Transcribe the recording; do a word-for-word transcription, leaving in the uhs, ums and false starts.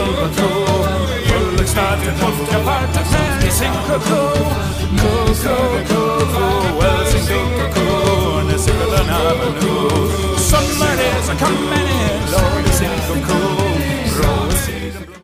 cuckoo. Bullock started, moved your partner, and sing cuckoo. Cuckoo, cuckoo, well, sing cuckoo, and it's a good avenue. Sunlight is a coming.